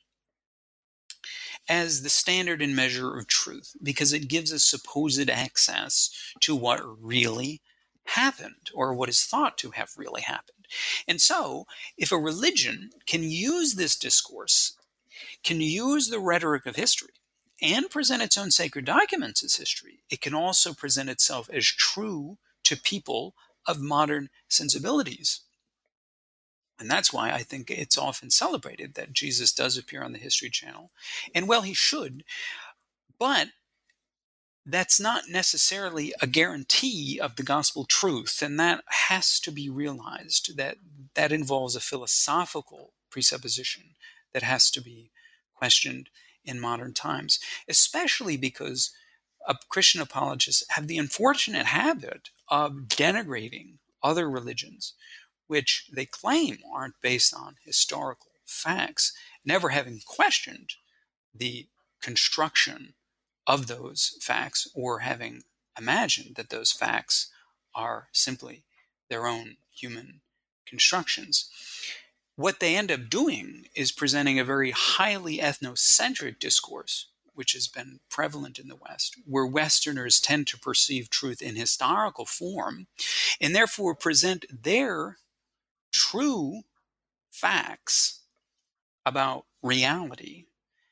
as the standard and measure of truth because it gives us supposed access to what really happened, or what is thought to have really happened. And so, if a religion can use this discourse, can use the rhetoric of history, and present its own sacred documents as history, it can also present itself as true to people of modern sensibilities. And that's why I think it's often celebrated that Jesus does appear on the History Channel. And well, he should, but that's not necessarily a guarantee of the gospel truth. And that has to be realized, that that involves a philosophical presupposition that has to be questioned in modern times, especially because uh, Christian apologists have the unfortunate habit of denigrating other religions, which they claim aren't based on historical facts, never having questioned the construction of those facts or having imagined that those facts are simply their own human constructions. What they end up doing is presenting a very highly ethnocentric discourse, which has been prevalent in the West, where Westerners tend to perceive truth in historical form and therefore present their true facts about reality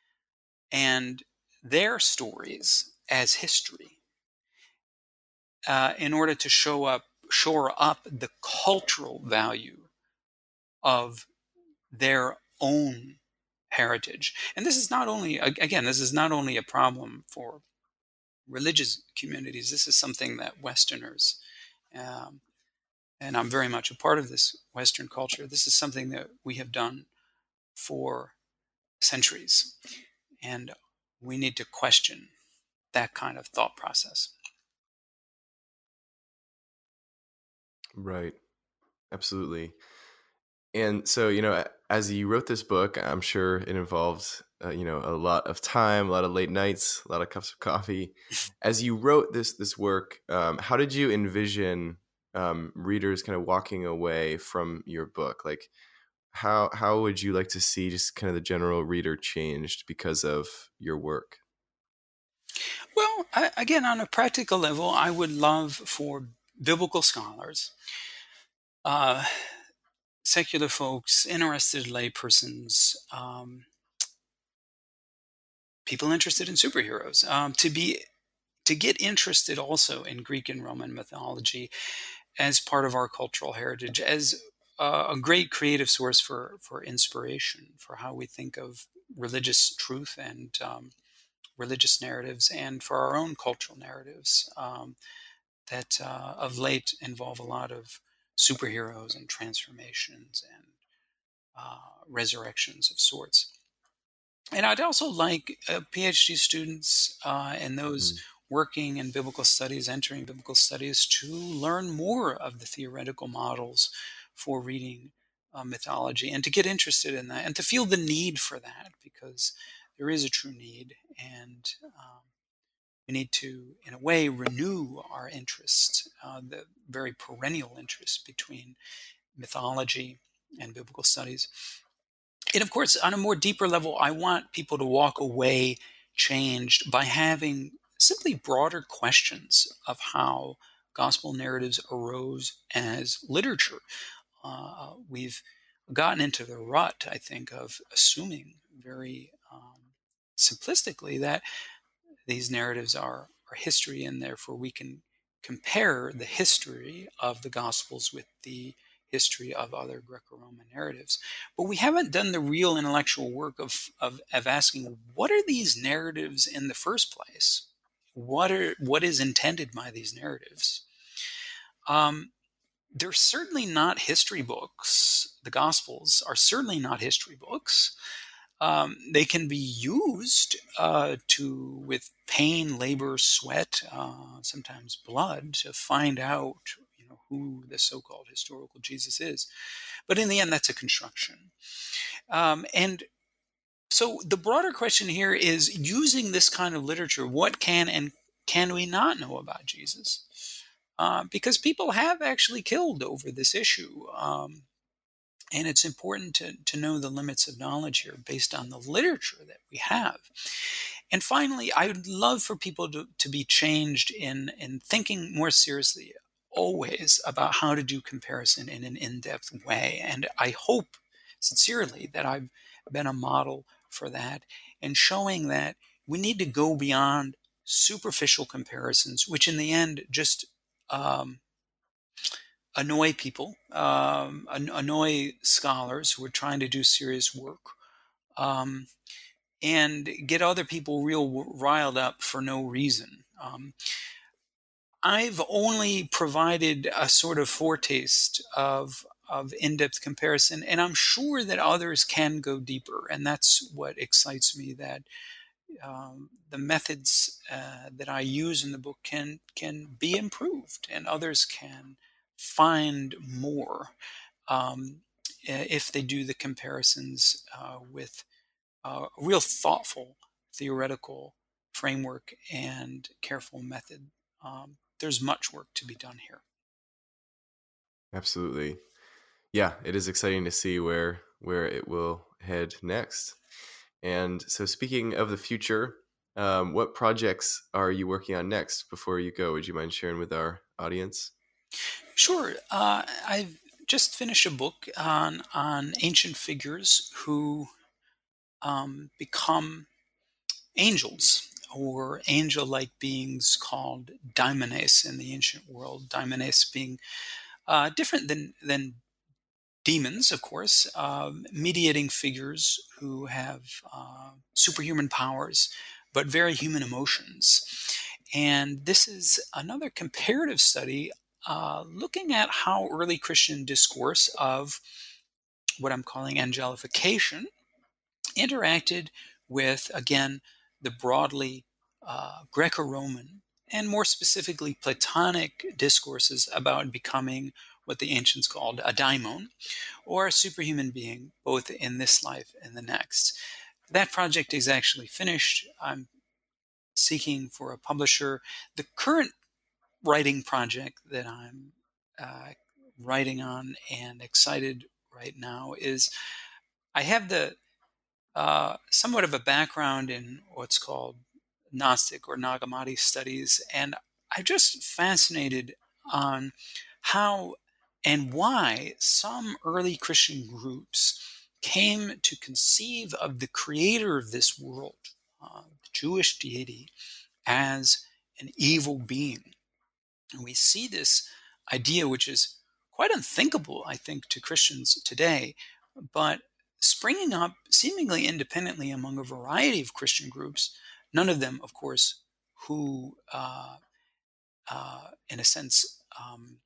and their stories as history, uh, in order to show up, shore up the cultural value of their own heritage. And this is not only, again, this is not only a problem for religious communities. This is something that Westerners, um, and I'm very much a part of this Western culture, this is something that we have done for centuries. And we need to question that kind of thought process. Right. Absolutely. And so, you know, as you wrote this book, I'm sure it involved, uh, you know, a lot of time, a lot of late nights, a lot of cups of coffee. As you wrote this this work, um, how did you envision um, readers kind of walking away from your book? Like, how how would you like to see just kind of the general reader changed because of your work? Well, I, again, on a practical level, I would love for biblical scholars, uh, secular folks, interested laypersons, um, people interested in superheroes, um, to be to get interested also in Greek and Roman mythology as part of our cultural heritage, as uh, a great creative source for for inspiration for how we think of religious truth and um, religious narratives, and for our own cultural narratives um, that uh, of late involve a lot of superheroes and transformations and uh, resurrections of sorts. And I'd also like uh, PhD students uh, and those Mm. working in biblical studies, entering biblical studies, to learn more of the theoretical models for reading uh, mythology and to get interested in that and to feel the need for that, because there is a true need. And um, we need to, in a way, renew our interest, uh, the very perennial interest between mythology and biblical studies. And of course, on a more deeper level, I want people to walk away changed by having simply broader questions of how gospel narratives arose as literature. Uh, we've gotten into the rut, I think, of assuming very um, simplistically that these narratives are, are history, and therefore we can compare the history of the Gospels with the history of other Greco-Roman narratives. But we haven't done the real intellectual work of, of, of asking, what are these narratives in the first place? What are what is intended by these narratives? Um, they're certainly not history books. The Gospels are certainly not history books. Um, they can be used uh, to, with pain, labor, sweat, uh, sometimes blood, to find out, you know, who the so-called historical Jesus is. But in the end, that's a construction. Um, and so the broader question here is, using this kind of literature, what can and can we not know about Jesus? Uh, because people have actually killed over this issue. Um, And it's important to, to know the limits of knowledge here based on the literature that we have. And finally, I would love for people to, to be changed in, in thinking more seriously always about how to do comparison in an in-depth way. And I hope sincerely that I've been a model for that, and showing that we need to go beyond superficial comparisons, which in the end just um, annoy people, um, annoy scholars who are trying to do serious work, um, and get other people real riled up for no reason. Um, I've only provided a sort of foretaste of of in-depth comparison, and I'm sure that others can go deeper, and that's what excites me. That um, the methods uh, that I use in the book can can be improved, and others can find more um, if they do the comparisons uh, with uh, a real thoughtful theoretical framework and careful method. Um, there's much work to be done here. Absolutely. Yeah, it is exciting to see where where it will head next. And so, speaking of the future, um, what projects are you working on next? Before you go, would you mind sharing with our audience? Sure. Uh, I've just finished a book on on ancient figures who um, become angels, or angel-like beings called daimones in the ancient world. Daimones being uh, different than than demons, of course, um, mediating figures who have uh, superhuman powers, but very human emotions. And this is another comparative study uh, looking at how early Christian discourse of what I'm calling angelification interacted with, again, the broadly uh, Greco-Roman and more specifically Platonic discourses about becoming what the ancients called a daimon, or a superhuman being, both in this life and the next. That project is actually finished. I'm seeking for a publisher. The current writing project that I'm uh, writing on and excited right now is, I have the uh, somewhat of a background in what's called Gnostic or Nag Hammadi studies, and I'm just fascinated on how and why some early Christian groups came to conceive of the creator of this world, uh, the Jewish deity, as an evil being. And we see this idea, which is quite unthinkable, I think, to Christians today, but springing up seemingly independently among a variety of Christian groups, none of them, of course, who, uh, uh, in a sense, um,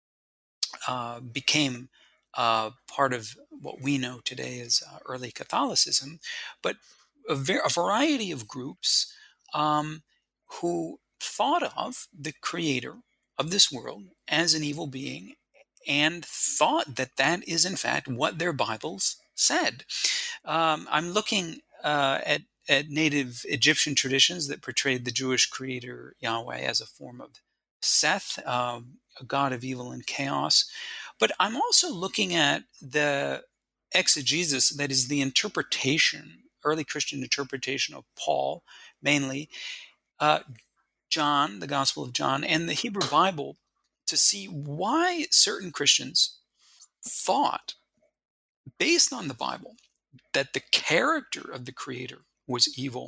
uh, became uh, part of what we know today as uh, early Catholicism, but a, ver- a variety of groups um, who thought of the creator of this world as an evil being, and thought that that is in fact what their Bibles said. Um, I'm looking uh, at at native Egyptian traditions that portrayed the Jewish creator Yahweh as a form of Seth, um, a god of evil and chaos. But I'm also looking at the exegesis, that is the interpretation, early Christian interpretation of Paul, mainly, uh, John, the Gospel of John, and the Hebrew Bible, to see why certain Christians thought, based on the Bible, that the character of the Creator was evil.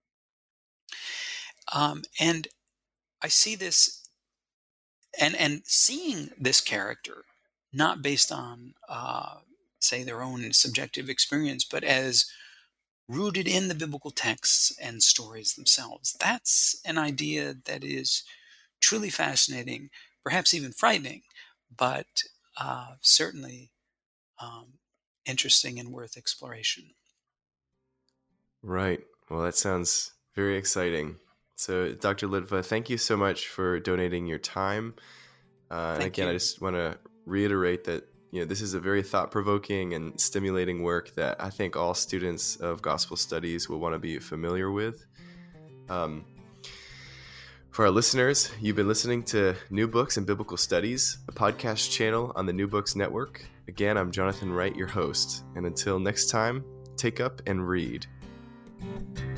Um, and I see this, and, and seeing this character, not based on, uh, say, their own subjective experience, but as rooted in the biblical texts and stories themselves. That's an idea that is truly fascinating, perhaps even frightening, but uh, certainly um, interesting and worth exploration. Right. Well, that sounds very exciting. So, Doctor Litva, thank you so much for donating your time. Uh, and again, you. I just want to reiterate that you know this is a very thought-provoking and stimulating work that I think all students of gospel studies will want to be familiar with. Um, for our listeners, you've been listening to New Books in Biblical Studies, a podcast channel on the New Books Network. Again, I'm Jonathan Wright, your host. And until next time, take up and read.